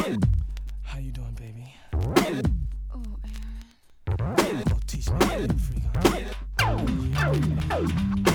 How you doing, baby? Oh, Aaron. Go teach me how to freak on.